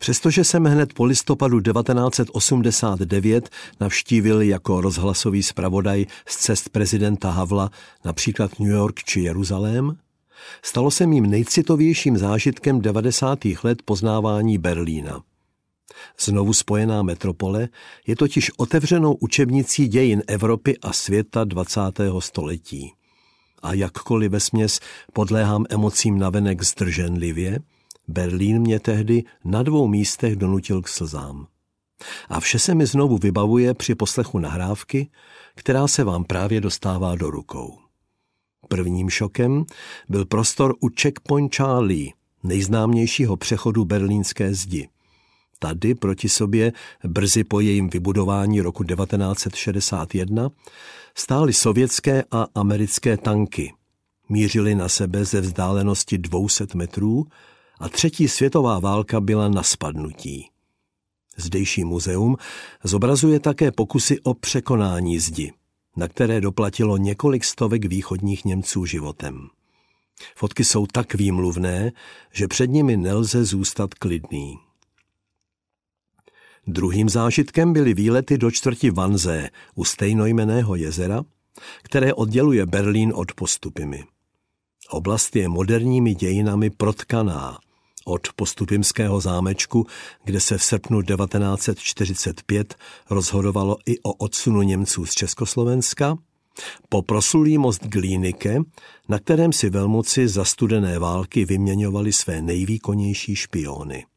Přestože jsem hned po listopadu 1989 navštívil jako rozhlasový zpravodaj z cest prezidenta Havla například New York či Jeruzalém, stalo se mým nejcitovějším zážitkem 90. let poznávání Berlína. Znovu spojená metropole je totiž otevřenou učebnicí dějin Evropy a světa 20. století. A jakkoliv vesměs podléhám emocím navenek zdrženlivě, Berlín mě tehdy na 2 místech donutil k slzám. A vše se mi znovu vybavuje při poslechu nahrávky, která se vám právě dostává do rukou. Prvním šokem byl prostor u Checkpoint Charlie, nejznámějšího přechodu berlínské zdi. Tady proti sobě, brzy po jejím vybudování roku 1961, stály sovětské a americké tanky. Mířily na sebe ze vzdálenosti 200 metrů a 3. světová válka byla na spadnutí. Zdejší muzeum zobrazuje také pokusy o překonání zdi, na které doplatilo několik stovek východních Němců životem. Fotky jsou tak výmluvné, že před nimi nelze zůstat klidný. Druhým zážitkem byly výlety do čtvrti Wannsee u stejnojmenného jezera, které odděluje Berlín od Postupimy. Oblast je moderními dějinami protkaná. Od Postupimského zámečku, kde se v srpnu 1945 rozhodovalo i o odsunu Němců z Československa, po proslulý most Glienicke, na kterém si velmoci za studené války vyměňovali své nejvýkonnější špiony.